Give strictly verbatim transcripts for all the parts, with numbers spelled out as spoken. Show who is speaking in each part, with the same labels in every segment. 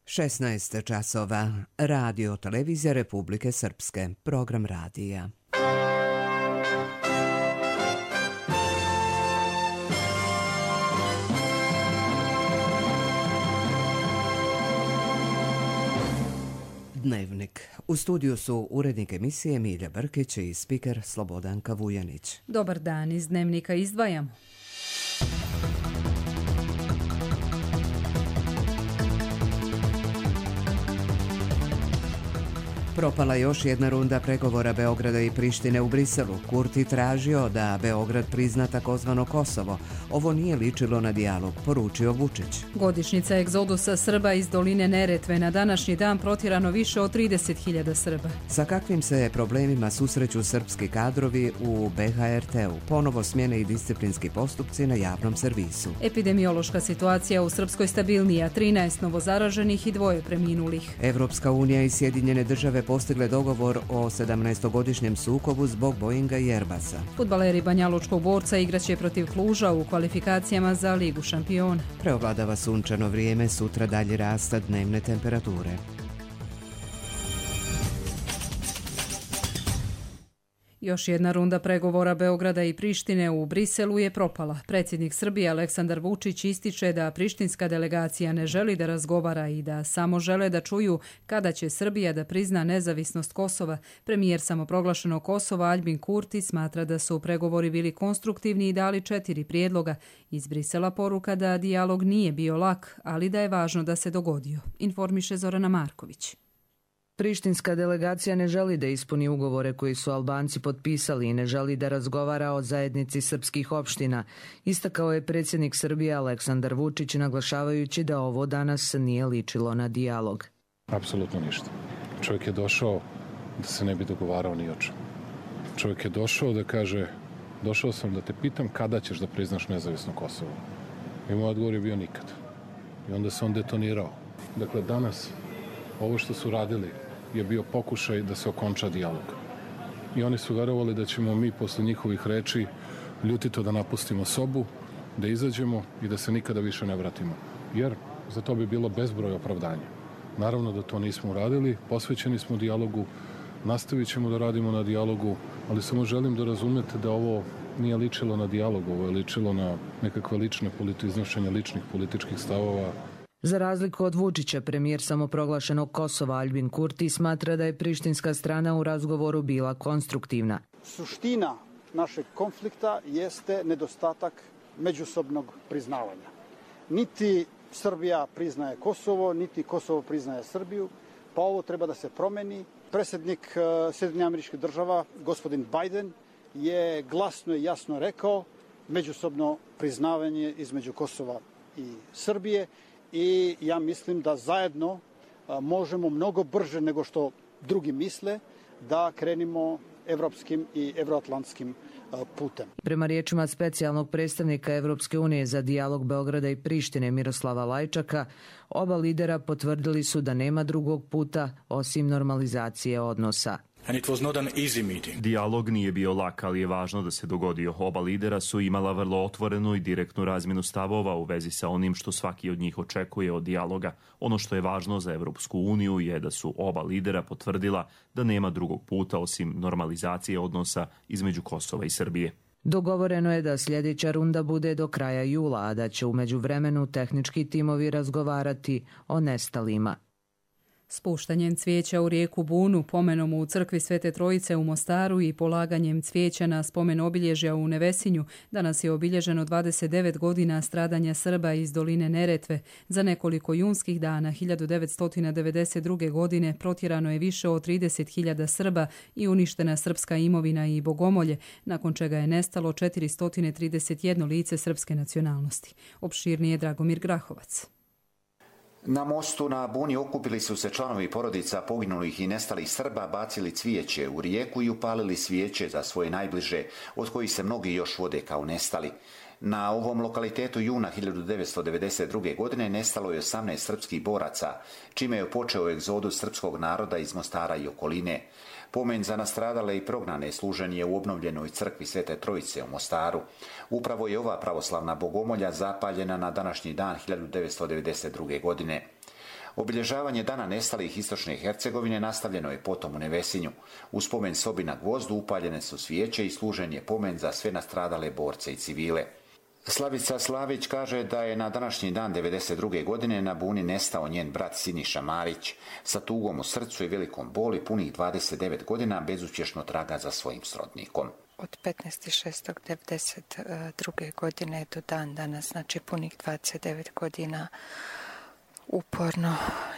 Speaker 1: šesnaest časova. Radio Televizija Republike Srpske. Program radija. Dnevnik. U studiju su urednik emisije Milja Brkić i spiker Slobodanka Vujanić.
Speaker 2: Dobar dan, iz Dnevnika izdvajamo.
Speaker 1: Propala još jedna runda pregovora Beograda i Prištine u Briselu. Kurti tražio da Beograd prizna takozvano Kosovo. Ovo nije ličilo na dijalog, poručio Vučić.
Speaker 2: Godišnjica egzodusa Srba iz doline Neretve. Na današnji dan protjerano više od trideset hiljada Srba.
Speaker 1: Sa kakvim se problemima susreću srpski kadrovi u B H R T-u? Ponovo smjene i disciplinski postupci na javnom servisu.
Speaker 2: Epidemiološka situacija u Srpskoj stabilnija. trinaest novozaraženih i dvoje preminulih.
Speaker 1: Evropska unija i Sjedinjene države postigle dogovor o sedamnaestogodišnjem sukobu zbog Boeinga i Airbusa.
Speaker 2: Fudbaleri Banjalučkog Borca igraće protiv Kluža u kvalifikacijama za Ligu šampiona.
Speaker 1: Preovladava sunčano vrijeme, sutra dalje rasta dnevne temperature.
Speaker 2: Još jedna runda pregovora Beograda i Prištine u Briselu je propala. Predsjednik Srbije Aleksandar Vučić ističe da prištinska delegacija ne želi da razgovara i da samo žele da čuju kada će Srbija da prizna nezavisnost Kosova. Premijer samoproglašenog Kosova Aljbin Kurti smatra da su pregovori bili konstruktivni i dali četiri prijedloga. Iz Brisela poruka da dijalog nije bio lak, ali da je važno da se dogodio, informiše Zorana Marković.
Speaker 3: Prištinska delegacija ne želi da ispuni ugovore koji su Albanci potpisali i ne želi da razgovara o zajednici srpskih opština, istakao je predsjednik Srbije Aleksandar Vučić, naglašavajući da ovo danas nije ličilo na dijalog.
Speaker 4: Apsolutno ništa. Čovjek je došao da se ne bi dogovarao ni o čemu. Čovjek je došao da kaže, došao sam da te pitam kada ćeš da priznaš nezavisno Kosovo. I moj odgovor je bio nikad. I onda se on detonirao. Dakle, danas ovo što su radili je bio pokušaj da se okonča dijalog. I oni su verovali da ćemo mi posle njihovih reči ljutito da napustimo sobu, da izađemo i da se nikada više ne vratimo. Jer za to bi bilo bezbroj opravdanja. Naravno da to nismo uradili, posvećeni smo dijalogu, nastavit ćemo da radimo na dijalogu, ali samo želim da razumete da ovo nije ličilo na dijalog, ovo je ličilo na nekakve lične politi- iznošenja ličnih političkih stavova.
Speaker 3: Za razliku od Vučića, premijer samoproglašenog Kosova Aljbin Kurti smatra da je prištinska strana u razgovoru bila konstruktivna.
Speaker 5: Suština našeg konflikta jeste nedostatak međusobnog priznavanja. Niti Srbija priznaje Kosovo, niti Kosovo priznaje Srbiju, pa ovo treba da se promeni. Predsjednik Sjedinjenih Američkih Država, gospodin Biden, je glasno i jasno rekao međusobno priznavanje između Kosova i Srbije. I ja mislim da zajedno možemo mnogo brže nego što drugi misle da krenimo evropskim i evroatlantskim putem.
Speaker 3: Prema riječima specijalnog predstavnika Evropske unije za dijalog Beograda i Prištine Miroslava Lajčaka, oba lidera potvrdili su da nema drugog puta osim normalizacije odnosa.
Speaker 6: Dijalog nije bio lak, ali je važno da se dogodio. Oba lidera su imala vrlo otvorenu i direktnu razmjenu stavova u vezi sa onim što svaki od njih očekuje od dijaloga. Ono što je važno za Evropsku uniju je da su oba lidera potvrdila da nema drugog puta osim normalizacije odnosa između Kosova i Srbije.
Speaker 3: Dogovoreno je da sljedeća runda bude do kraja jula, a da će u međuvremenu tehnički timovi razgovarati o nestalima.
Speaker 2: Spuštanjem cvijeća u rijeku Bunu, pomenom u crkvi Svete Trojice u Mostaru i polaganjem cvijeća na spomen obilježja u Nevesinju, danas je obilježeno dvadeset devet godina stradanja Srba iz doline Neretve. Za nekoliko junskih dana hiljadu devetsto devedeset druge. godine protjerano je više od trideset hiljada Srba i uništena srpska imovina i bogomolje, nakon čega je nestalo četiristo trideset jedno lice srpske nacionalnosti. Opširnije Dragomir Grahovac.
Speaker 7: Na mostu na Buni okupili su se članovi porodica poginulih i nestalih Srba, bacili cvijeće u rijeku i upalili svijeće za svoje najbliže, od kojih se mnogi još vode kao nestali. Na ovom lokalitetu juna hiljadu devetsto devedeset druge. godine nestalo je osamnaest srpskih boraca, čime je počeo egzodus srpskog naroda iz Mostara i okoline. Pomen za nastradale i prognane služen je u obnovljenoj crkvi Svete Trojice u Mostaru. Upravo je ova pravoslavna bogomolja zapaljena na današnji dan hiljadu devetsto devedeset druge. godine. Obilježavanje dana nestalih istočne Hercegovine nastavljeno je potom u Nevesinju. U spomen sobi na Gvozdu upaljene su svijeće i služen je pomen za sve nastradale borce i civile. Slavica Slavić kaže da je na današnji dan devedeset druge godine na Buni nestao njen brat Siniša Marić. Sa tugom u srcu i velikom boli punih dvadeset devet godina bezuspješno traga za svojim srodnikom.
Speaker 8: Od petnaestog šestog devedeset druge godine do dan danas, znači punih dvadeset devet godina, uporno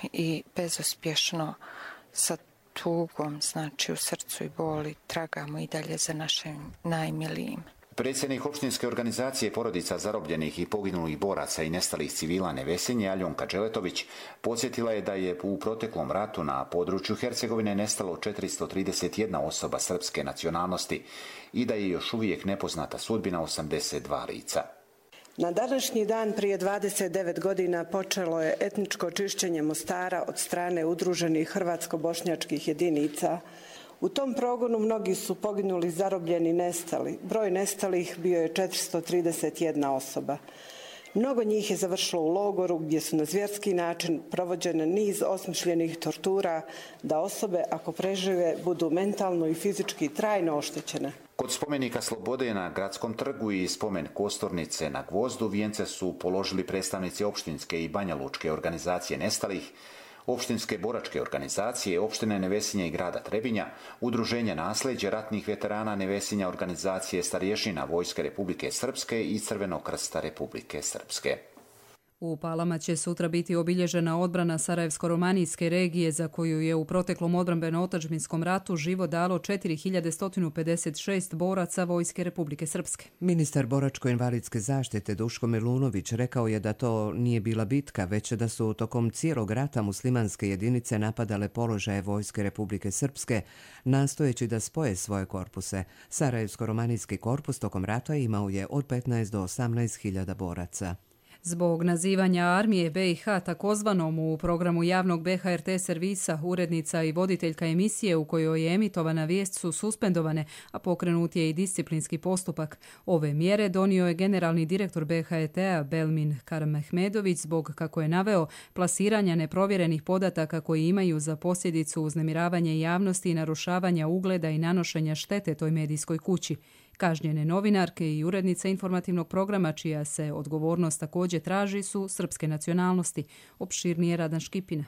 Speaker 8: i bezuspješno sa tugom, znači u srcu i boli, tragamo i dalje za našim najmilijim.
Speaker 7: Predsjednik opštinske organizacije porodica zarobljenih i poginulih boraca i nestalih civila Nevesinje, Aljonka Đeletović, podsjetila je da je u proteklom ratu na području Hercegovine nestalo četiristo trideset jedna osoba srpske nacionalnosti i da je još uvijek nepoznata sudbina osamdeset dva lica.
Speaker 9: Na današnji dan prije dvadeset devet godina počelo je etničko čišćenje Mostara od strane udruženih hrvatsko-bošnjačkih jedinica. U tom progonu mnogi su poginuli, zarobljeni, nestali. Broj nestalih bio je četiristo trideset jedna osoba. Mnogo njih je završilo u logoru gdje su na zvjerski način provođene niz osmišljenih tortura da osobe, ako prežive, budu mentalno i fizički trajno oštećene.
Speaker 7: Kod spomenika Slobode na Gradskom trgu i spomen kosturnice na Gvozdu vijence su položili predstavnici opštinske i banjalučke organizacije nestalih, opštinske boračke organizacije, opštine Nevesinja i grada Trebinja, udruženja nasljeđe ratnih veterana Nevesinja, organizacije starješina Vojske Republike Srpske i Crvenog krsta Republike Srpske.
Speaker 2: U Palama će sutra biti obilježena odbrana Sarajevsko-romanijske regije za koju je u proteklom odbrambeno-otadžbinskom ratu život dalo četiri hiljade sto pedeset šest boraca Vojske Republike Srpske.
Speaker 1: Ministar boračko-invalidske zaštite Duško Milunović rekao je da to nije bila bitka, već da su tokom cijelog rata muslimanske jedinice napadale položaje Vojske Republike Srpske, nastojeći da spoje svoje korpuse. Sarajevsko-romanijski korpus tokom rata imao je od petnaest do osamnaest hiljada boraca.
Speaker 2: Zbog nazivanja armije B i H takozvanom u programu javnog B H R T servisa, urednica i voditeljka emisije u kojoj je emitovana vijest su suspendovane, a pokrenut je i disciplinski postupak. Ove mjere donio je generalni direktor B H R T-a Belmin Karamehmedović zbog, kako je naveo, plasiranja neprovjerenih podataka koji imaju za posljedicu uznemiravanje javnosti i narušavanja ugleda i nanošenja štete toj medijskoj kući. Kažnjene novinarke i urednica informativnog programa, čija se odgovornost također traži, su srpske nacionalnosti. Opširnije Radan Škipina.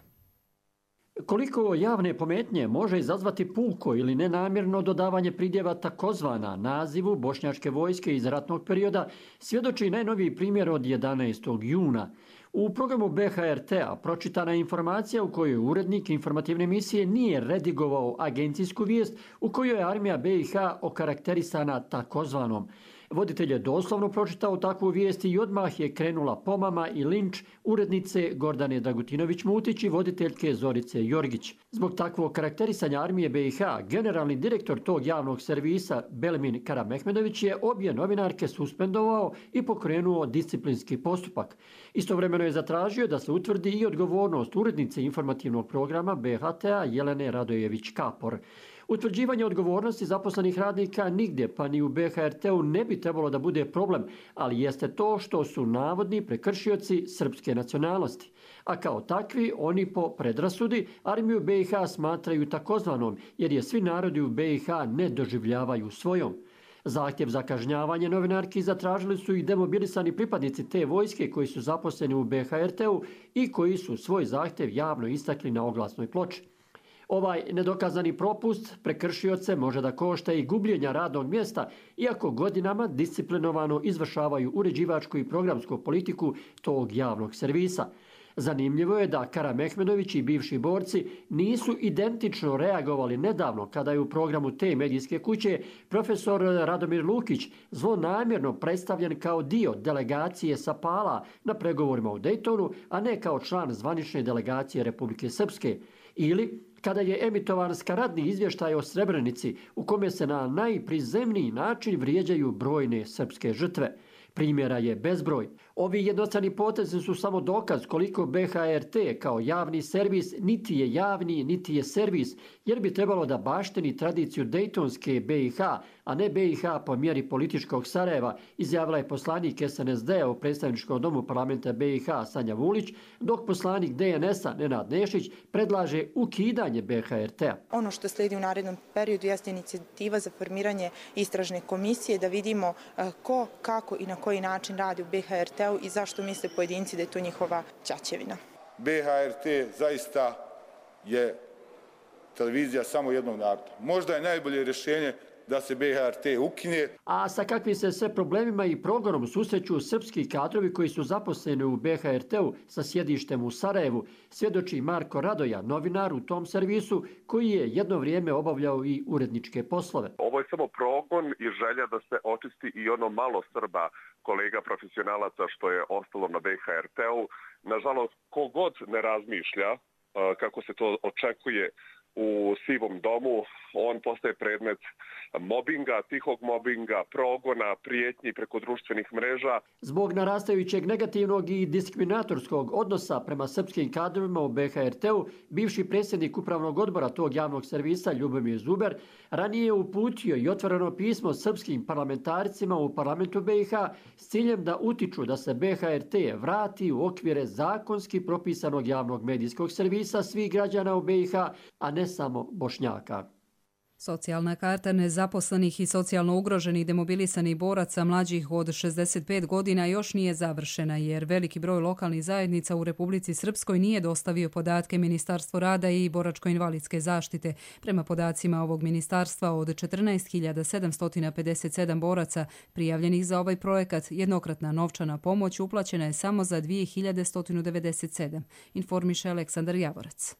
Speaker 10: Koliko javne pometnje može izazvati puko ili nenamjerno dodavanje pridjeva takozvana nazivu bošnjačke vojske iz ratnog perioda, svjedoči najnoviji primjer od jedanaestog juna. U programu B H R T-a pročitana je informacija u kojoj urednik informativne emisije nije redigovao agencijsku vijest u kojoj je armija B i H okarakterisana takozvanom. Voditelj je doslovno pročitao takvu vijest i odmah je krenula pomama i linč urednice Gordane Dragutinović-Mutić i voditeljke Zorice Jorgić. Zbog takvog karakterisanja armije B i H, generalni direktor tog javnog servisa Belmin Karamehmedović je obje novinarke suspendovao i pokrenuo disciplinski postupak. Istovremeno je zatražio da se utvrdi i odgovornost urednice informativnog programa B H T-a Jelene Radojević-Kapor. Utvrđivanje odgovornosti zaposlenih radnika nigdje, pa ni u B H R T-u, ne bi trebalo da bude problem, ali jeste to što su navodni prekršioci srpske nacionalnosti. A kao takvi, oni po predrasudi armiju B i H smatraju takozvanom, jer je svi narodi u B i H ne doživljavaju svojom. Zahtjev za kažnjavanje novinarki zatražili su i demobilisani pripadnici te vojske koji su zaposleni u B H R T-u i koji su svoj zahtjev javno istakli na oglasnoj ploči. Ovaj nedokazani propust prekršioce može da košta i gubljenja radnog mjesta, iako godinama disciplinovano izvršavaju uređivačku i programsku politiku tog javnog servisa. Zanimljivo je da Karamehmedović i bivši borci nisu identično reagovali nedavno kada je u programu te medijske kuće profesor Radomir Lukić zlonamjerno predstavljen kao dio delegacije sa Pala na pregovorima u Dejtonu, a ne kao član zvanične delegacije Republike Srpske. Ili kada je emitovan skaradni izvještaj o Srebrenici u kome se na najprizemniji način vrijeđaju brojne srpske žrtve. Primjera je bezbroj. Ovi jednostrani potezi su samo dokaz koliko B H R T kao javni servis niti je javni, niti je servis, jer bi trebalo da baštini tradiciju dejtonske B i H a ne B i H po mjeri političkog Sarajeva, izjavila je poslanik S N S D-a u predstavničkom domu parlamenta B i H Sanja Vulić, dok poslanik D N S-a Nenad Nešić predlaže ukidanje B H R T-a.
Speaker 11: Ono što slijedi u narednom periodu jeste inicijativa za formiranje istražne komisije da vidimo ko, kako i na koji način radi u B H R T-u i zašto misle pojedinci da je to njihova ćaćevina.
Speaker 12: B H R T zaista je televizija samo jednog naroda. Možda je najbolje rješenje da se B H R T ukine.
Speaker 10: A sa kakvim se sve problemima i progonom susreću srpski kadrovi koji su zaposleni u B H R T-u sa sjedištem u Sarajevu, svjedoči Marko Radoja, novinar u tom servisu koji je jedno vrijeme obavljao i uredničke poslove.
Speaker 13: Ovo je samo progon i želja da se očisti i ono malo Srba, kolega profesionalaca što je ostalo na B H R T-u. Nažalost, kogod ne razmišlja kako se to očekuje u sivom domu, on postaje predmet mobinga, tihog mobinga, progona, prijetnji preko društvenih mreža.
Speaker 10: Zbog narastajućeg negativnog i diskriminatorskog odnosa prema srpskim kadrovima u B H R T-u, bivši predsjednik upravnog odbora tog javnog servisa Ljubomir Zuber ranije je uputio i otvoreno pismo srpskim parlamentarcima u parlamentu B i H s ciljem da utiču da se B H R T vrati u okvire zakonski propisanog javnog medijskog servisa svih građana u B i H, a ne samo Bošnjaka.
Speaker 2: Socijalna karta nezaposlenih i socijalno ugroženih demobilisanih boraca mlađih od šezdeset pet godina još nije završena jer veliki broj lokalnih zajednica u Republici Srpskoj nije dostavio podatke Ministarstvu rada i boračko-invalidske zaštite. Prema podacima ovog ministarstva od četrnaest hiljada sedamsto pedeset sedam boraca prijavljenih za ovaj projekat, jednokratna novčana pomoć uplaćena je samo za dvije hiljade sto devedeset sedam, informiše Aleksandar Javorac.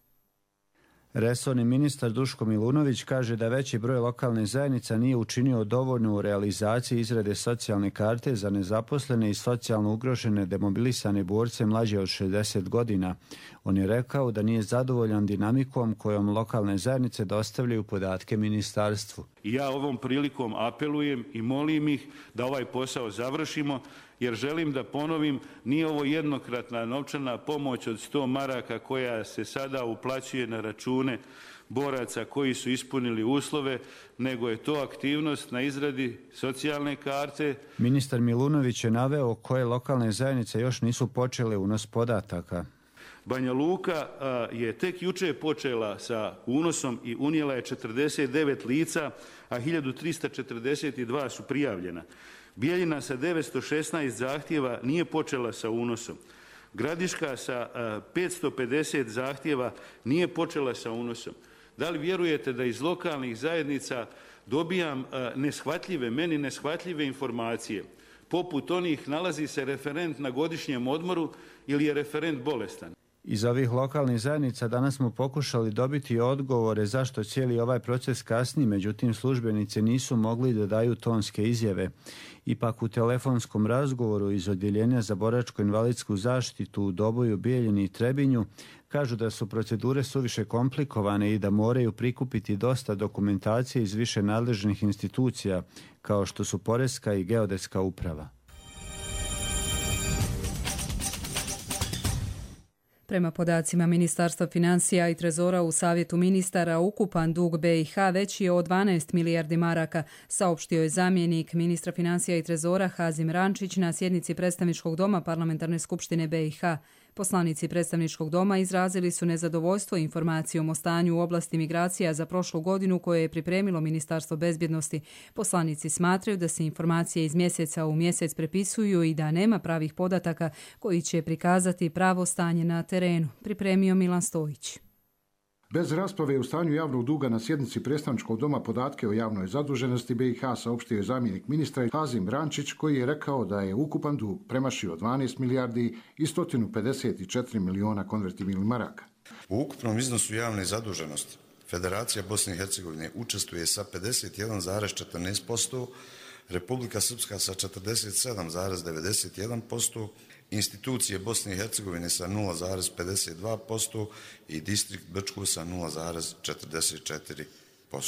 Speaker 14: Resorni ministar Duško Milunović kaže da veći broj lokalnih zajednica nije učinio dovoljno u realizaciji izrade socijalne karte za nezaposlene i socijalno ugrožene demobilisane borce mlađe od šezdeset godina. On je rekao da nije zadovoljan dinamikom kojom lokalne zajednice dostavljaju podatke ministarstvu.
Speaker 15: Ja ovom prilikom apelujem i molim ih da ovaj posao završimo, jer želim da ponovim, nije ovo jednokratna novčana pomoć od sto maraka koja se sada uplaćuje na račune boraca koji su ispunili uslove, nego je to aktivnost na izradi socijalne karte.
Speaker 14: Ministar Milunović je naveo koje lokalne zajednice još nisu počele unos podataka.
Speaker 15: Banja Luka je tek juče počela sa unosom i unijela je četrdeset devet lica, a hiljadu trista četrdeset dva su prijavljena. Bijeljina sa devetsto šesnaest zahtjeva nije počela sa unosom. Gradiška sa petsto pedeset zahtjeva nije počela sa unosom. Da li vjerujete da iz lokalnih zajednica dobijam neshvatljive, meni neshvatljive informacije, poput onih nalazi se referent na godišnjem odmoru ili je referent bolestan?
Speaker 14: Iz ovih lokalnih zajednica danas smo pokušali dobiti odgovore zašto cijeli ovaj proces kasni, međutim službenici nisu mogli da daju tonske izjave. Ipak u telefonskom razgovoru iz Odjeljenja za boračko-invalidsku zaštitu u Doboju, Bijeljini i Trebinju kažu da su procedure suviše komplikovane i da moraju prikupiti dosta dokumentacije iz više nadležnih institucija, kao što su Poreska i Geodetska uprava.
Speaker 2: Prema podacima Ministarstva financija i Trezora u Savjetu ministara, ukupan dug B i H veći je od dvanaest milijardi maraka, saopštio je zamjenik ministra financija i Trezora Hazim Rančić na sjednici Predstavničkog doma Parlamentarne skupštine B i H. Poslanici Predstavničkog doma izrazili su nezadovoljstvo informacijom o stanju u oblasti migracija za prošlu godinu koje je pripremilo Ministarstvo bezbjednosti. Poslanici smatraju da se informacije iz mjeseca u mjesec prepisuju i da nema pravih podataka koji će prikazati pravo stanje na terenu, pripremio Milan Stojić.
Speaker 16: Bez rasprave u stanju javnog duga na sjednici Predstavničkog doma podatke o javnoj zaduženosti B i H saopštio je zamjenik ministra Hazim Rančić, koji je rekao da je ukupan dug premašio dvanaest milijardi i sto pedeset četiri miliona konvertibilnih maraka.
Speaker 17: U ukupnom iznosu javne zaduženosti Federacija Bosne i Hercegovine učestvuje sa pedeset jedan zarez četrnaest posto, Republika Srpska sa četrdeset sedam zarez devedeset jedan posto, institucije Bosne i Hercegovine sa nula zarez pedeset dva posto i distrikt Brčko sa nula zarez četrdeset četiri posto.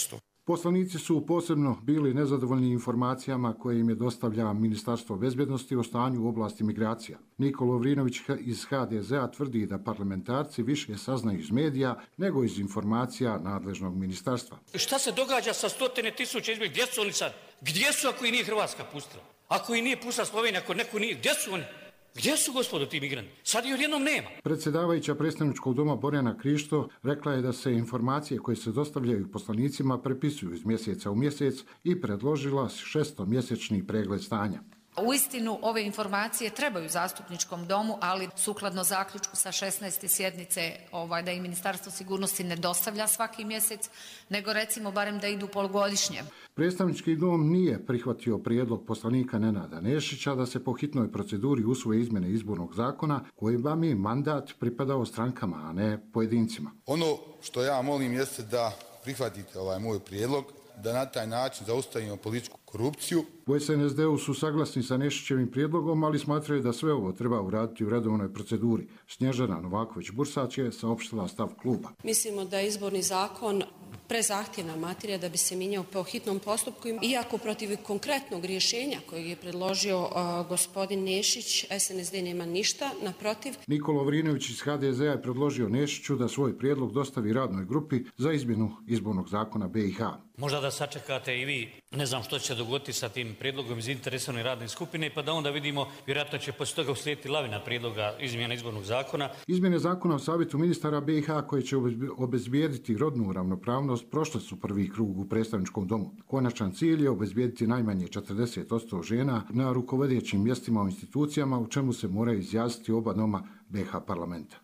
Speaker 16: Poslanici su posebno bili nezadovoljni informacijama koje im je dostavlja Ministarstvo bezbjednosti o stanju u oblasti migracija. Nikola Lovrinović iz ha de zea tvrdi da parlamentarci više saznaju iz medija nego iz informacija nadležnog ministarstva.
Speaker 18: Šta se događa sa stotine tisuća izbjeg? Gdje su oni sad? Gdje su ako i nije Hrvatska pustila? Ako i nije pustila Slovenija, ako neko nije, gdje su oni? Gdje su, gospodo, ti migranti? Sad i odjednom nema.
Speaker 16: Predsjedavajuća predstavničkog doma Borjana Krišto rekla je da se informacije koje se dostavljaju poslanicima prepisuju iz mjeseca u mjesec i predložila šestomjesečni pregled stanja.
Speaker 19: Uistinu ove informacije trebaju zastupničkom domu, ali sukladno zaključku sa šesnaeste sjednice ovaj, da i Ministarstvo sigurnosti ne dostavlja svaki mjesec, nego recimo barem da idu polugodišnje.
Speaker 16: Predstavnički dom nije prihvatio prijedlog poslanika Nenada Nešića da se po hitnoj proceduri usvoje izmjene izbornog zakona kojima bi mandat pripadao strankama, a ne pojedincima.
Speaker 12: Ono što ja molim jeste da prihvatite ovaj moj prijedlog, da na taj način zaustavimo političku korupciju.
Speaker 16: U es en es de u su saglasni sa Nešićevim prijedlogom, ali smatraju da sve ovo treba uraditi u redovnoj proceduri. Snježana Novaković-Bursać je saopštila stav kluba.
Speaker 20: Mislimo da je izborni zakon prezahtjevna materija da bi se mijenjao po hitnom postupku, iako protiv konkretnog rješenja kojeg je predložio uh, gospodin Nešić, es en es de nema ništa, naprotiv.
Speaker 16: Nikola Lovrinović iz ha de zea je predložio Nešiću da svoj prijedlog dostavi radnoj grupi za izmjenu izbornog zakona be i ha.
Speaker 18: Možda da sačekate i vi, ne znam što će se dogoditi sa tim prijedlogom iz zainteresovane radne skupine, pa da onda vidimo, vjerojatno će poslije toga uslijediti lavina prijedloga izmjena izbornog zakona.
Speaker 16: Izmjene zakona o savjetu ministara be i ha koje će obezbijediti rodnu ravnopravnost prošle su prvi krug u predstavničkom domu. Konačan cilj je obezbijediti najmanje četrdeset posto žena na rukovodećim mjestima u institucijama, u čemu se moraju izjasniti oba doma be i ha parlamenta.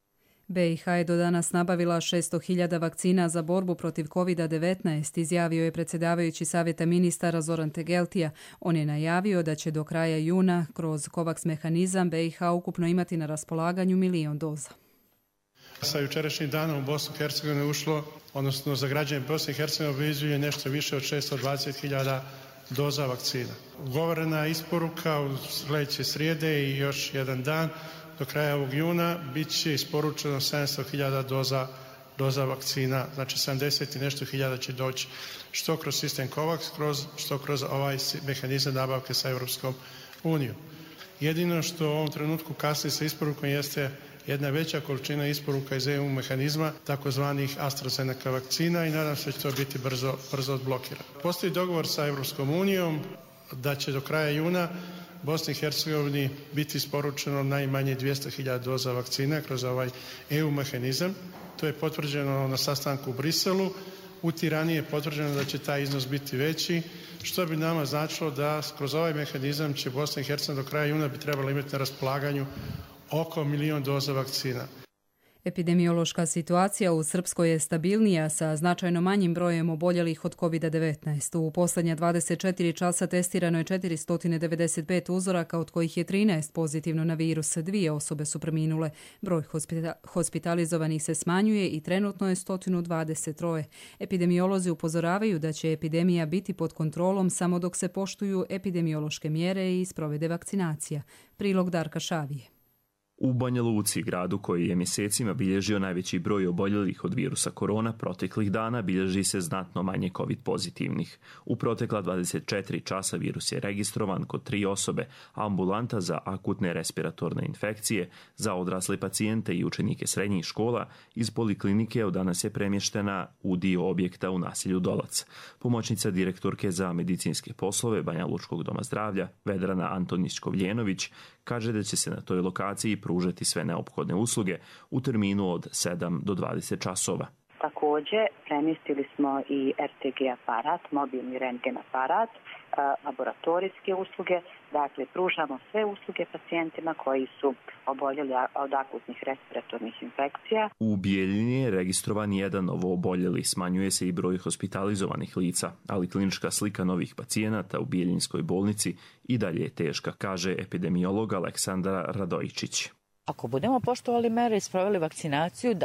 Speaker 2: be i ha je do danas nabavila šesto hiljada vakcina za borbu protiv kovid devetnaest, izjavio je predsjedavajući savjeta ministara Zoran Tegeltija. On je najavio da će do kraja juna kroz COVAX mehanizam be i ha ukupno imati na raspolaganju milion doza.
Speaker 21: Sa jučerašnjim danom u Bosnu i Hercegovinu ušlo, odnosno za građane Bosne i Hercegovine obvezuje nešto više od šesto dvadeset hiljada doza vakcina. Ugovorena isporuka u sljedeće srijede i još jedan dan do kraja ovog juna bit će isporučeno sedamsto hiljada doza, doza vakcina, znači sedamdeset i nešto hiljada će doći što kroz sistem COVAX, kroz, što kroz ovaj mehanizam nabavke sa Europskom unijom. Jedino što u ovom trenutku kasni sa isporukom jeste jedna veća količina isporuka iz e u mehanizma, takozvanih AstraZeneca vakcina i nadam se da će to biti brzo, brzo odblokirano. Postoji dogovor sa Europskom unijom da će do kraja juna Bosni i Hercegovini biti isporučeno najmanje dvjesto hiljada doza vakcina kroz ovaj e u mehanizam. To je potvrđeno na sastanku u Briselu. U Tirani je potvrđeno da će taj iznos biti veći, što bi nama značilo da kroz ovaj mehanizam će Bosna i Hercegovina do kraja juna bi trebala imati na raspolaganju oko milion doza vakcina.
Speaker 2: Epidemiološka situacija u Srpskoj je stabilnija sa značajno manjim brojem oboljelih od kovid devetnaest. U posljednja dvadeset četiri časa testirano je četiristo devedeset pet uzoraka, od kojih je trinaest pozitivno na virus. Dvije osobe su preminule. Broj hospita- hospitalizovanih se smanjuje i trenutno je sto dvadeset tri. Epidemiolozi upozoravaju da će epidemija biti pod kontrolom samo dok se poštuju epidemiološke mjere i sprovede vakcinacija. Prilog Darka Šavije.
Speaker 6: U Banja Luci, gradu koji je mjesecima bilježio najveći broj oboljelih od virusa korona, proteklih dana bilježi se znatno manje covid pozitivnih. U protekla dvadeset četiri časa virus je registrovan kod tri osobe, a ambulanta za akutne respiratorne infekcije, za odrasle pacijente i učenike srednjih škola iz poliklinike od danas je premještena u dio objekta u naselju Dolac. Pomoćnica direktorke za medicinske poslove Banja Lučkog doma zdravlja, Vedrana Antonić-Kovljenović, kaže da će se na toj lokaciji pružati sve neophodne usluge u terminu od sedam do dvadeset časova.
Speaker 22: Također, premjestili smo i er te ge aparat, mobilni rentgen aparat, laboratorijske usluge, dakle pružamo sve usluge pacijentima koji su oboljeli od akutnih respiratornih infekcija.
Speaker 6: U Bijeljini je registrovan jedan novo oboljeli, smanjuje se i broj hospitalizovanih lica, ali klinička slika novih pacijenata u Bijeljinskoj bolnici i dalje je teška, kaže epidemiolog Aleksandar Radojičić.
Speaker 23: Ako budemo poštovali mere i sproveli vakcinaciju, da.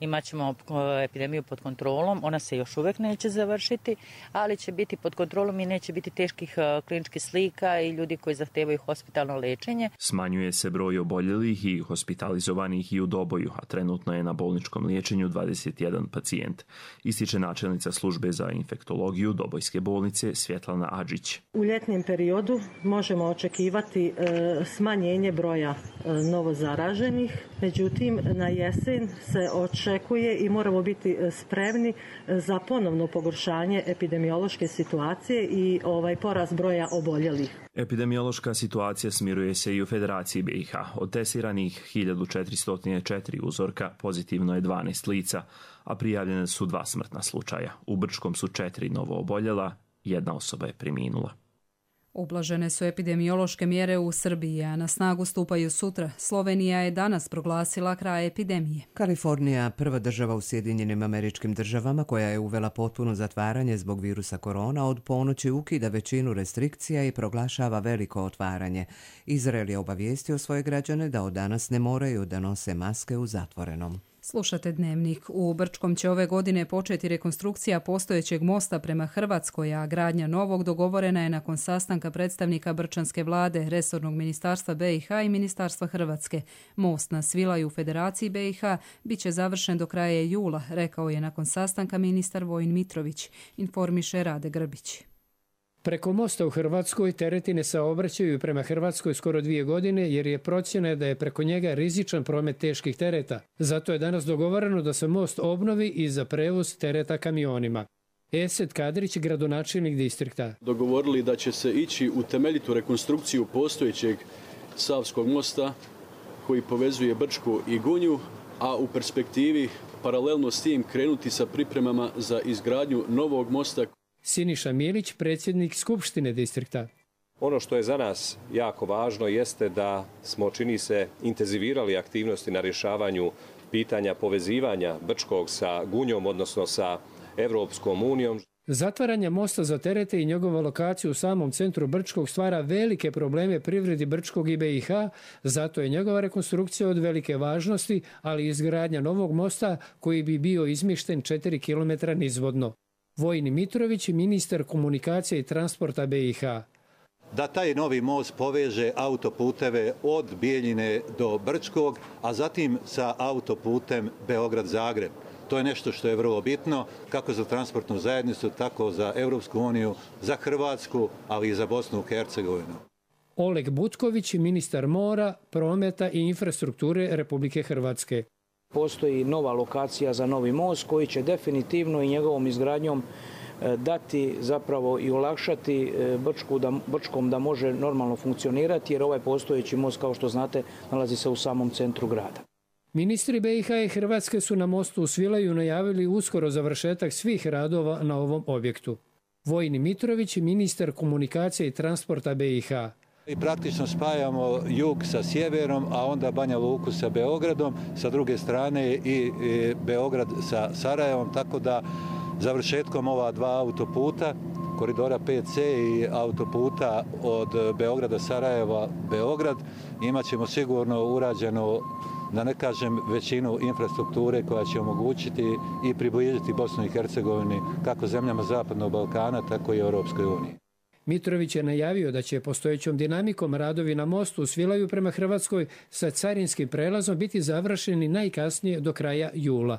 Speaker 4: imat ćemo epidemiju pod kontrolom, ona se još uvek neće završiti, ali će biti pod kontrolom i neće biti teških kliničkih slika i ljudi koji zahtevaju hospitalno lečenje.
Speaker 6: Smanjuje se broj oboljelih i hospitalizovanih i u Doboju, a trenutno je na bolničkom liječenju dvadeset jedan pacijent, ističe načelnica službe za infektologiju Dobojske bolnice Svjetlana Adžić.
Speaker 5: U ljetnom periodu možemo očekivati e, smanjenje broja e, novozaraženih, međutim na jesen se očekuje i moramo biti spremni za ponovno pogoršanje epidemiološke situacije i ovaj porast broja oboljelih.
Speaker 6: Epidemiološka situacija smiruje se i u Federaciji B i H. Od testiranih hiljadu četiristo četiri uzorka pozitivno je dvanaest lica, a prijavljene su dva smrtna slučaja. U Brčkom su četiri novo oboljela, jedna osoba je preminula.
Speaker 2: Ublažene su epidemiološke mjere u Srbiji, a na snagu stupaju sutra. Slovenija je danas proglasila kraj epidemije.
Speaker 1: Kalifornija, prva država u Sjedinjenim Američkim Državama koja je uvela potpuno zatvaranje zbog virusa korona, od ponoći ukida većinu restrikcija i proglašava veliko otvaranje. Izrael je obavijestio svoje građane da od danas ne moraju da nose maske u zatvorenom.
Speaker 2: Slušate Dnevnik. U Brčkom će ove godine početi rekonstrukcija postojećeg mosta prema Hrvatskoj, a gradnja novog dogovorena je nakon sastanka predstavnika Brčanske vlade, resornog ministarstva B i H i ministarstva Hrvatske. Most na Svilaju u Federaciji B i H bit će završen do kraja jula, rekao je nakon sastanka ministar Vojin Mitrović, informiše Rade Grbić.
Speaker 23: Preko mosta u Hrvatskoj tereti ne saobraćaju prema Hrvatskoj skoro dvije godine jer je procjena da je preko njega rizičan promet teških tereta. Zato je danas dogovoreno da se most obnovi i za prevoz tereta kamionima. Esed Kadrić, gradonačelnik distrikta.
Speaker 24: Dogovorili da će se ići u temeljitu rekonstrukciju postojećeg Savskog mosta koji povezuje Brčku i Gunju, a u perspektivi paralelno s tim krenuti sa pripremama za izgradnju novog mosta.
Speaker 23: Siniša Milić, predsjednik Skupštine distrikta.
Speaker 25: Ono što je za nas jako važno jeste da smo, čini se, intenzivirali aktivnosti na rješavanju pitanja povezivanja Brčkog sa Gunjom, odnosno sa Evropskom unijom.
Speaker 23: Zatvaranje mosta za terete i njegova lokacija u samom centru Brčkog stvara velike probleme privredi Brčkog i B i H, zato je njegova rekonstrukcija od velike važnosti, ali i izgradnja novog mosta koji bi bio izmišten četiri kilometra nizvodno. Vojin Mitrović, ministar komunikacije i transporta B i H.
Speaker 26: Da taj novi most poveže autoputeve od Bijeljine do Brčkog, a zatim sa autoputem Beograd-Zagreb. To je nešto što je vrlo bitno, kako za transportnu zajednicu, tako za Europsku uniju, za Hrvatsku, ali i za Bosnu i Hercegovinu.
Speaker 23: Oleg Butković, ministar mora, prometa i infrastrukture Republike Hrvatske.
Speaker 27: Postoji nova lokacija za novi most koji će definitivno i njegovom izgradnjom dati zapravo i olakšati Brčku da, Brčkom da može normalno funkcionirati, jer ovaj postojeći most, kao što znate, nalazi se u samom centru grada.
Speaker 23: Ministri B i H i Hrvatske su na mostu u Svilaju najavili uskoro završetak svih radova na ovom objektu. Vojin Mitrović, ministar komunikacije i transporta B i H.
Speaker 26: I praktično spajamo jug sa sjeverom, a onda Banja Luku sa Beogradom, sa druge strane i Beograd sa Sarajevom, tako da završetkom ova dva autoputa, koridora pet ce i autoputa od Beograda Sarajeva Beograd, imat ćemo sigurno urađeno, da ne kažem, većinu infrastrukture koja će omogućiti i približiti Bosnu i Hercegovini kako zemljama Zapadnog Balkana, tako i Europskoj uniji.
Speaker 23: Mitrović je najavio da će postojećom dinamikom radovi na mostu u Svilaju prema Hrvatskoj sa carinskim prelazom biti završeni najkasnije do kraja jula.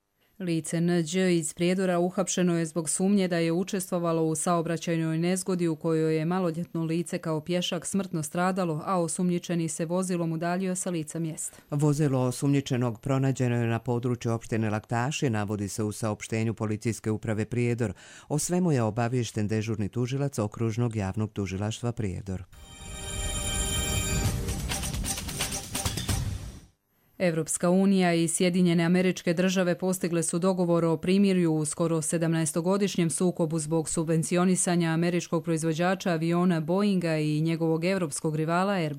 Speaker 2: Lice N Đ iz Prijedora uhapšeno je zbog sumnje da je učestvovalo u saobraćajnoj nezgodi u kojoj je maloljetno lice kao pješak smrtno stradalo, a osumnjičeni se vozilom udaljio sa lica mjesta.
Speaker 1: Vozilo osumnjičenog pronađeno je na području opštine Laktaši, navodi se u saopštenju Policijske uprave Prijedor. O svemu je obaviješten dežurni tužilac Okružnog javnog tužilaštva Prijedor.
Speaker 2: Evropska unija i Sjedinjene Američke Države postigle su dogovor o primirju u skoro sedamnaestogodišnjem sukobu zbog subvencionisanja američkog proizvođača aviona Boeinga i njegovog evropskog rivala Airbusa.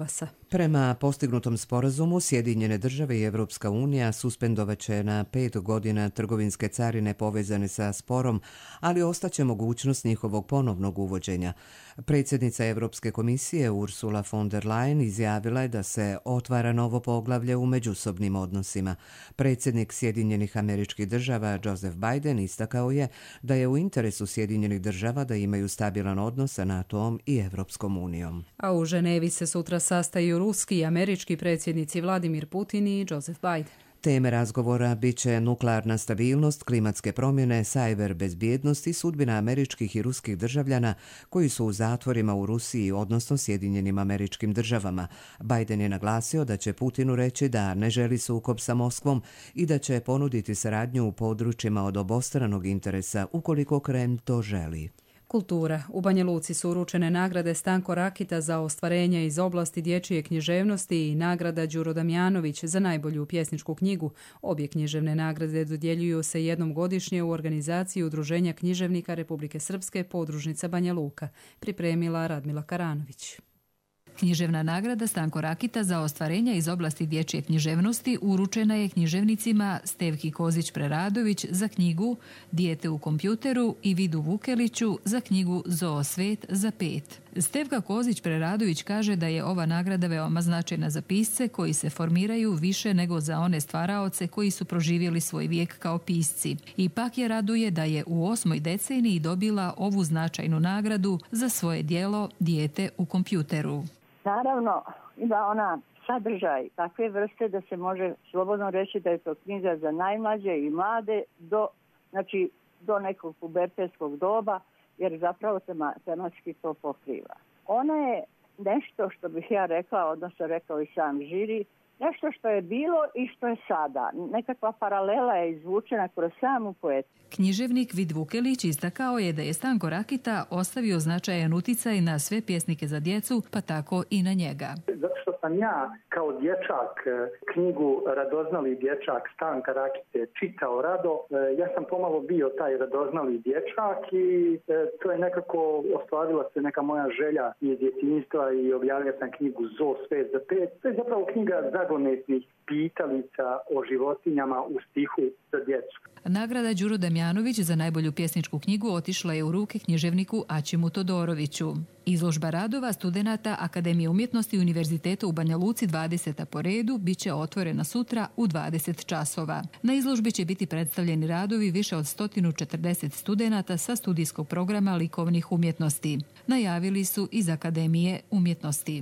Speaker 1: Prema postignutom sporazumu, Sjedinjene države i Evropska unija suspendovaće na pet godina trgovinske carine povezane sa sporom, ali ostaće mogućnost njihovog ponovnog uvođenja. Predsjednica Evropske komisije Ursula von der Leyen izjavila je da se otvara novo poglavlje u međusobnim odnosima. Predsjednik Sjedinjenih Američkih Država Joseph Biden istakao je da je u interesu Sjedinjenih država da imaju stabilan odnos sa NATO-om i Evropskom unijom.
Speaker 2: A u Ženevi se sutra sastaju ruski i američki predsjednici Vladimir Putin i Joseph Biden.
Speaker 1: Teme razgovora bit će nuklearna stabilnost, klimatske promjene, sajber bezbjednost i sudbina američkih i ruskih državljana koji su u zatvorima u Rusiji, odnosno Sjedinjenim Američkim Državama. Biden je naglasio da će Putinu reći da ne želi sukob sa Moskvom i da će ponuditi saradnju u područjima od obostranog interesa ukoliko Kreml to želi.
Speaker 2: Kultura. U Banja Luci su uručene nagrade Stanko Rakita za ostvarenja iz oblasti dječje književnosti i nagrada Đuro Damjanović za najbolju pjesničku knjigu. Obje književne nagrade dodjeljuju se jednom godišnje u organizaciji Udruženja književnika Republike Srpske podružnica Banja Luka, pripremila Radmila Karanović.
Speaker 3: Književna nagrada Stanko Rakita za ostvarenja iz oblasti dječje književnosti uručena je književnicima Stevki Kozić-Preradović za knjigu Dijete u kompjuteru i Vidu Vukeliću za knjigu Zoo svet za pet. Stevka Kozić-Preradović kaže da je ova nagrada veoma značajna za pisce koji se formiraju više nego za one stvaraoce koji su proživjeli svoj vijek kao pisci. Ipak je raduje da je u osmoj deceniji dobila ovu značajnu nagradu za svoje djelo Dijete u kompjuteru.
Speaker 7: Naravno, ima ona sadržaj takve vrste da se može slobodno reći da je to knjiga za najmlađe i mlade do, znači, do nekog pubertetskog doba, jer zapravo tema, tematski to pokriva. Ona je nešto što bih ja rekla, odnosno rekao i sam žiri, nešto što je bilo i što je sada. Nekakva paralela je izvučena kroz samu poetiku.
Speaker 3: Književnik Vid Vukelić istakao je da je Stanko Rakita ostavio značajan uticaj na sve pjesnike za djecu, pa tako i na njega.
Speaker 8: Zato što sam ja kao dječak knjigu Radoznali dječak Stanka Rakite čitao rado, ja sam pomalo bio taj radoznali dječak i to je nekako ostvarila se neka moja želja iz djetinjstva i objavio sam knjigu Zoo svet za pet. To je zapravo knjiga zagonetnih pitalica o životinjama u stihu za djecu.
Speaker 3: Nagrada Đuro Damjanović za najbolju pjesničku knjigu otišla je u ruke književniku Ačimu Todoroviću. Izložba radova studenata Akademije umjetnosti Univerziteta u Banja Luci dvadeseta po redu bit će otvorena sutra u dvadeset časova. Na izložbi će biti predstavljeni radovi više od sto četrdeset studenata sa studijskog programa likovnih umjetnosti. Najavili su iz Akademije umjetnosti.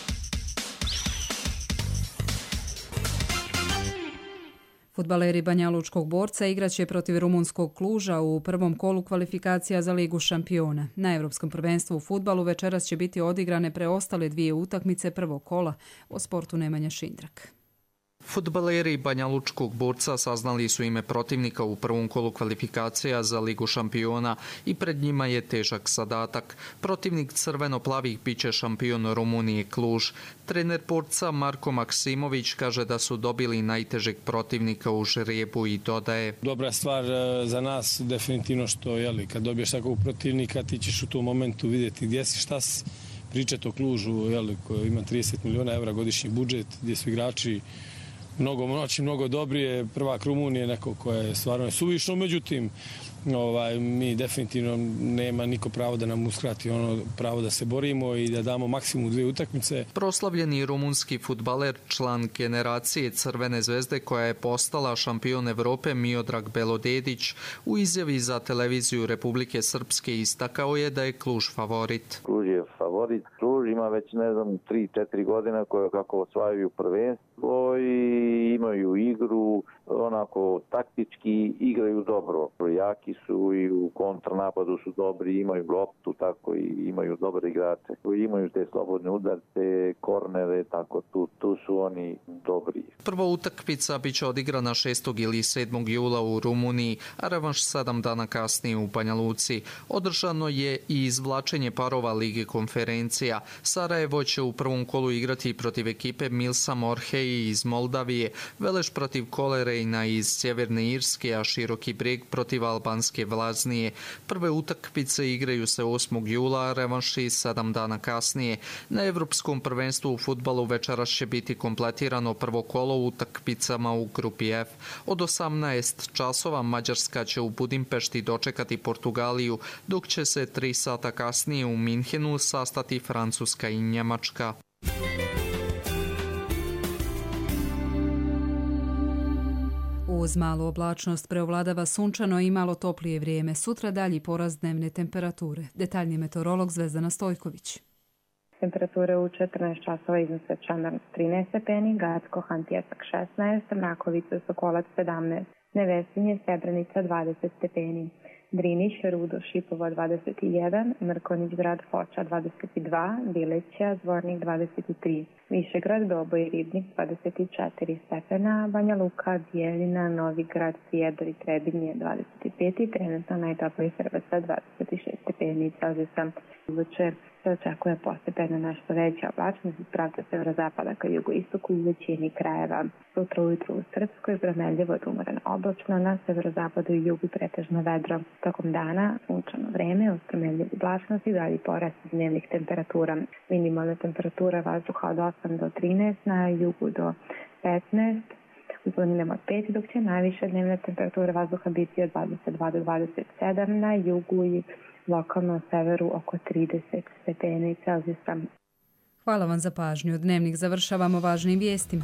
Speaker 2: Fudbaleri Banjalučkog Borca igraće protiv rumunskog Kluža u prvom kolu kvalifikacija za Ligu šampiona. Na Europskom prvenstvu u fudbalu večeras će biti odigrane preostale dvije utakmice prvog kola. O sportu Nemanja Šindrak.
Speaker 9: Fudbaleri Banjalučkog Borca saznali su ime protivnika u prvom kolu kvalifikacija za Ligu šampiona i pred njima je težak zadatak. Protivnik crveno-plavih biće šampion Rumunije Kluž. Trener Borca Marko Maksimović kaže da su dobili najtežeg protivnika u žrebu i dodaje.
Speaker 10: Dobra stvar za nas definitivno što jeli, kad dobiješ takvog protivnika ti ćeš u tom momentu vidjeti gdje si, šta si, pričati o Klužu jeli, koji ima trideset miliona evra godišnji budžet, gdje su igrači mnogo moći, mnogo dobrije. Prvak Rumunije neko koje je stvarno suvišno, međutim ovaj, mi definitivno nema niko pravo da nam uskrati ono pravo da se borimo i da damo maksimum dvije utakmice.
Speaker 9: Proslavljeni rumunski fudbaler, član generacije Crvene zvezde koja je postala šampion Evrope Miodrag Belodedić, u izjavi za televiziju Republike Srpske istakao je da je Kluž favorit.
Speaker 11: Kluž je favorit. Kluž ima već ne znam tri četiri godina koje kako osvajaju prvenstvo i imaju igru, onako taktički igraju dobro. Jaki su i u kontranapadu su dobri, imaju loptu, tako i imaju dobre igrače. Imaju te slobodne udarce, kornere, tako tu, tu su oni dobri.
Speaker 9: Prva utakmica biće odigrana šestog ili sedmog jula u Rumuniji, a revanš sedam dana kasnije u Banja Luci. Održano je i izvlačenje parova Lige konferencija. Sarajevo će u prvom kolu igrati protiv ekipe Milsa Morheji iz Moldavije, Veleš protiv Kolerejna iz Sjeverne Irske, a Široki Brijeg protiv albanske Vlaznije. Prve utakmice igraju se osmog jula, a revanši sedam dana kasnije. Na Evropskom prvenstvu u fudbalu večeras će biti kompletirano prvo kolo utakmicama u grupi F. Od osamnaest časova Mađarska će u Budimpešti dočekati Portugaliju, dok će se tri sata kasnije u Minhenu sastati Francuska i Njemačka.
Speaker 2: Uz malu oblačnost preovladava sunčano i malo toplije vrijeme. Sutra dalji porast dnevne temperature. Detaljni meteorolog Zvezdana Stojković.
Speaker 12: Temperature u četrnaest časova iznose Čandarnac trinaest stepeni, Gacko, Hantijevsk šesnaest, Mrakovica, Sokolac sedamnaest, Nevesinje, Srebrenica dvadeset stepeni, Drinić, Rudo, Šipova dvadeset jedan, Mrkonjić, Grad Foča dvadeset dva, Bileća, Zvornik dvadeset tri, Višegrad, Doboj, Ribnik dvadeset četiri stepena, Banja Luka, Bijeljina, Novi Grad, Prijedor i Trebinje dvadeset pet i trenutno najtopliji Hrvatska dvadeset šest stepeni Celzijusa. Večer se očekuje postepeno nešto veća oblačnost iz pravca severozapada ka jugoistoku u većini krajeva. Sutra ujutru u Srpskoj promenljivo od umoreno oblačno, na severozapadu i jugu pretežno vedro. Tokom dana sunčano vreme uz promenljivu oblačnost i dalji porast dnevnih temperatura. Minimalna temperatura vazduha od osam do trinaest, na jugu do petnaest, u planinama od pet, dok će najviša dnevna temperatura vazduha biti od dvadeset dva do dvadeset sedam, na jugu i lokalno na severu oko trideset stepeni Celzijusa.
Speaker 2: Hvala vam za pažnju. Dnevnik završavamo važnim vijestima.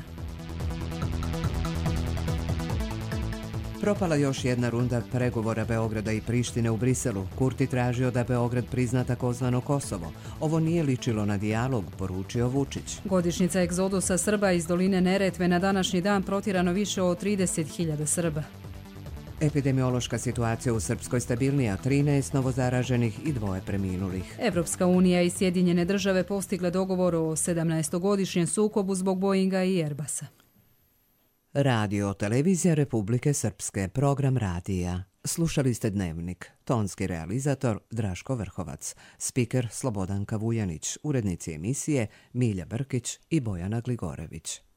Speaker 1: Propala još jedna runda pregovora Beograda i Prištine u Briselu. Kurti tražio da Beograd prizna takozvano Kosovo. Ovo nije ličilo na dijalog, poručio Vučić.
Speaker 2: Godišnjica egzodusa Srba iz doline Neretve, na današnji dan protirano više od trideset hiljada Srba.
Speaker 1: Epidemiološka situacija u Srpskoj stabilnija, trinaest novozaraženih i dvoje preminulih.
Speaker 2: Evropska unija i Sjedinjene države postigle dogovor o sedamnaestogodišnjem sukobu zbog Boeinga i Airbusa.
Speaker 1: Radio Televizija Republike Srpske, program radija. Slušali ste Dnevnik. Tonski realizator Draško Vrhovac, spiker Slobodanka Vujanić, urednici emisije Milja Brkić i Bojana Gligorević.